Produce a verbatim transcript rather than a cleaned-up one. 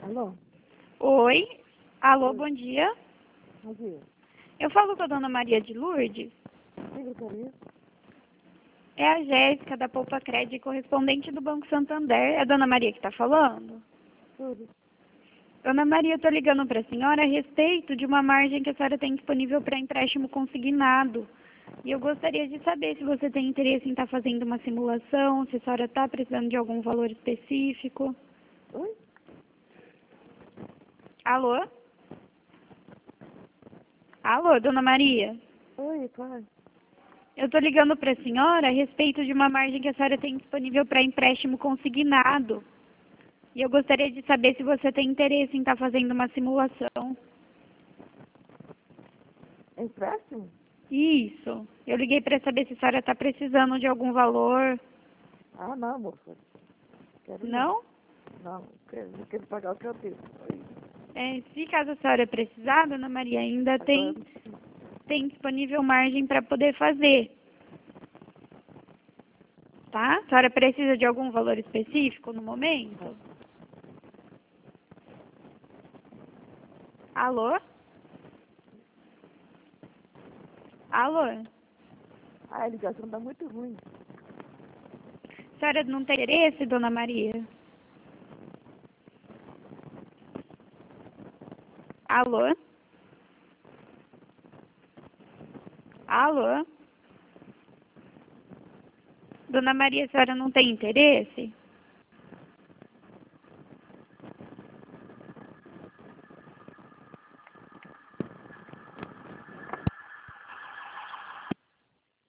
Alô? Oi. Alô, Oi. bom dia. Bom dia. Eu falo com a dona Maria de Lourdes. Secretaria? É a Jéssica, da Poupa Crédito, correspondente do Banco Santander. É a dona Maria que está falando? Tudo. Dona Maria, eu estou ligando para a senhora a respeito de uma margem que a senhora tem disponível para empréstimo consignado. E eu gostaria de saber se você tem interesse em estar fazendo uma simulação, se a senhora está precisando de algum valor específico. Oi? Alô? Alô, dona Maria? Oi, pai. Eu estou ligando para a senhora a respeito de uma margem que a senhora tem disponível para empréstimo consignado. E eu gostaria de saber se você tem interesse em estar fazendo uma simulação. Empréstimo? Isso. Eu liguei para saber se a senhora está precisando de algum valor. Ah, não, moça. Quero Não? Não, não quero, não quero pagar o que eu tenho. Oi. É, se caso a senhora precisar, dona Maria, ainda Agora, tem, tem disponível margem para poder fazer. Tá? A senhora precisa de algum valor específico no momento? Alô? Alô? ah, a ligação tá muito ruim. A senhora não tem interesse, dona Maria? Alô? Alô? Dona Maria, a senhora não tem interesse?